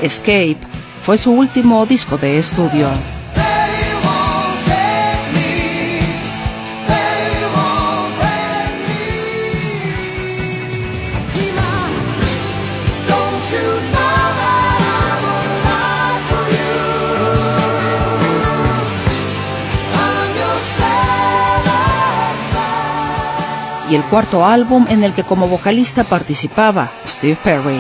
Escape fue su último disco de estudio. Y el cuarto álbum en el que como vocalista participaba Steve Perry.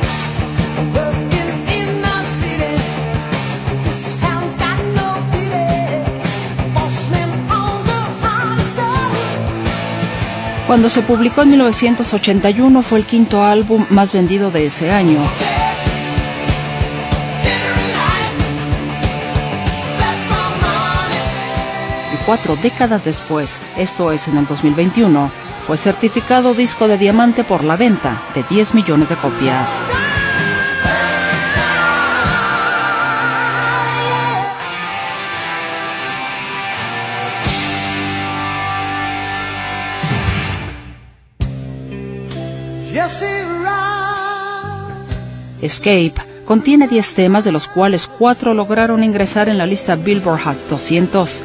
Cuando se publicó en 1981 fue el quinto álbum más vendido de ese año. Y 4 décadas después, esto es en el 2021, fue certificado disco de diamante por la venta de 10 millones de copias. Escape contiene 10 temas, de los cuales 4 lograron ingresar en la lista Billboard Hot 200.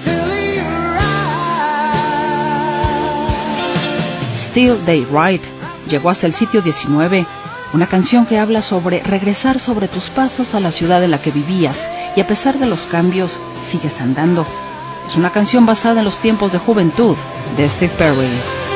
Still They Ride llegó hasta el sitio 19, una canción que habla sobre regresar sobre tus pasos a la ciudad en la que vivías y a pesar de los cambios sigues andando. Es una canción basada en los tiempos de juventud de Steve Perry.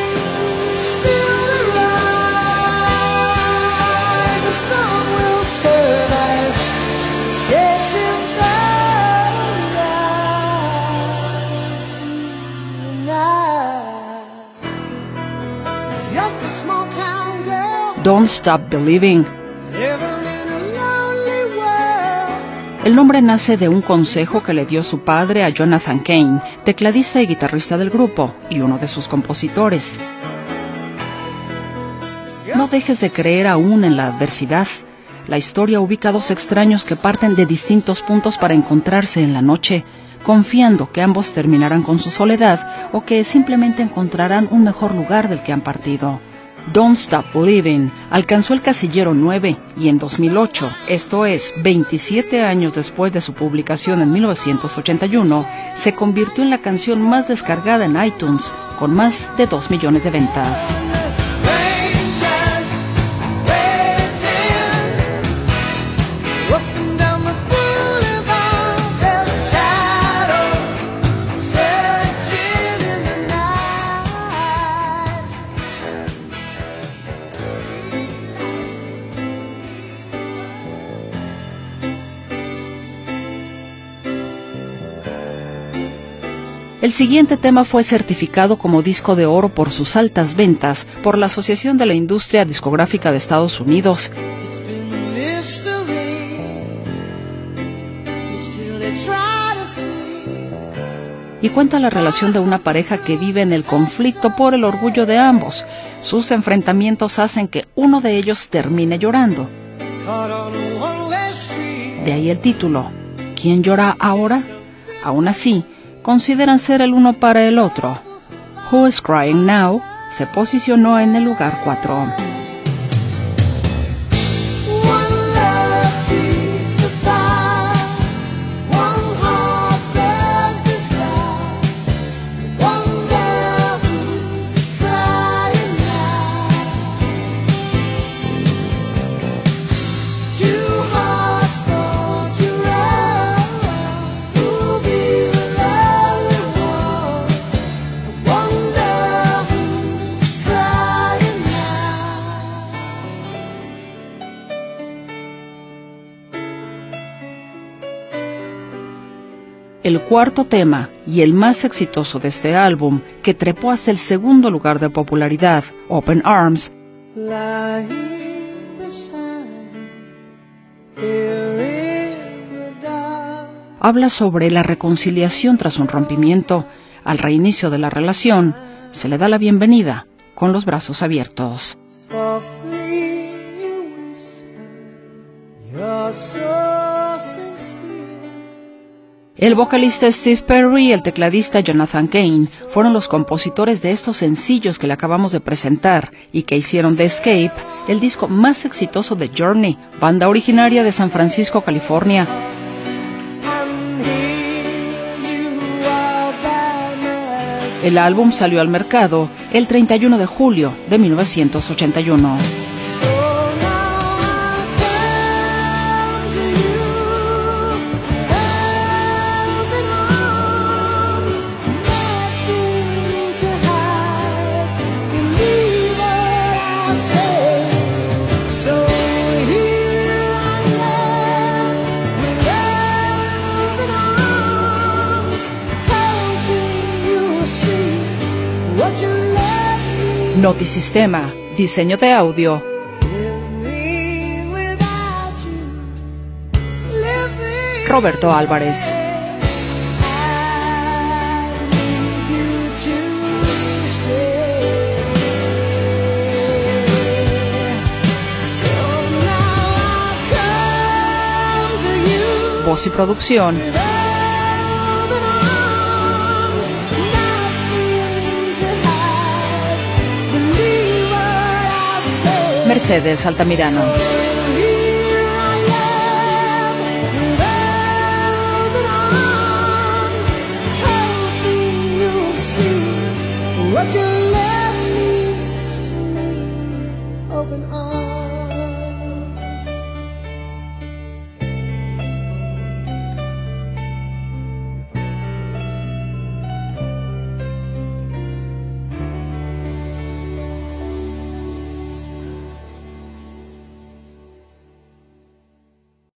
Don't Stop Believing. El nombre nace de un consejo que le dio su padre a Jonathan Cain, tecladista y guitarrista del grupo, y uno de sus compositores. No dejes de creer aún en la adversidad. La historia ubica a 2 extraños que parten de distintos puntos para encontrarse en la noche, confiando que ambos terminarán con su soledad o que simplemente encontrarán un mejor lugar del que han partido. Don't Stop Believing alcanzó el casillero 9 y en 2008, esto es 27 años después de su publicación en 1981, se convirtió en la canción más descargada en iTunes, con más de 2 millones de ventas. El siguiente tema fue certificado como disco de oro por sus altas ventas por la Asociación de la Industria Discográfica de Estados Unidos. Y cuenta la relación de una pareja que vive en el conflicto por el orgullo de ambos. Sus enfrentamientos hacen que uno de ellos termine llorando. De ahí el título, ¿Quién llora ahora? Aún así, consideran ser el uno para el otro. Who is Crying Now se posicionó en el lugar 4. El cuarto tema y el más exitoso de este álbum, que trepó hasta el segundo lugar de popularidad, Open Arms, habla sobre la reconciliación tras un rompimiento. Al reinicio de la relación, se le da la bienvenida con los brazos abiertos. El vocalista Steve Perry y el tecladista Jonathan Cain fueron los compositores de estos sencillos que le acabamos de presentar y que hicieron de Escape el disco más exitoso de Journey, banda originaria de San Francisco, California. El álbum salió al mercado el 31 de julio de 1981. Notisistema, diseño de audio. Roberto Álvarez. Voz y producción. Mercedes Altamirano.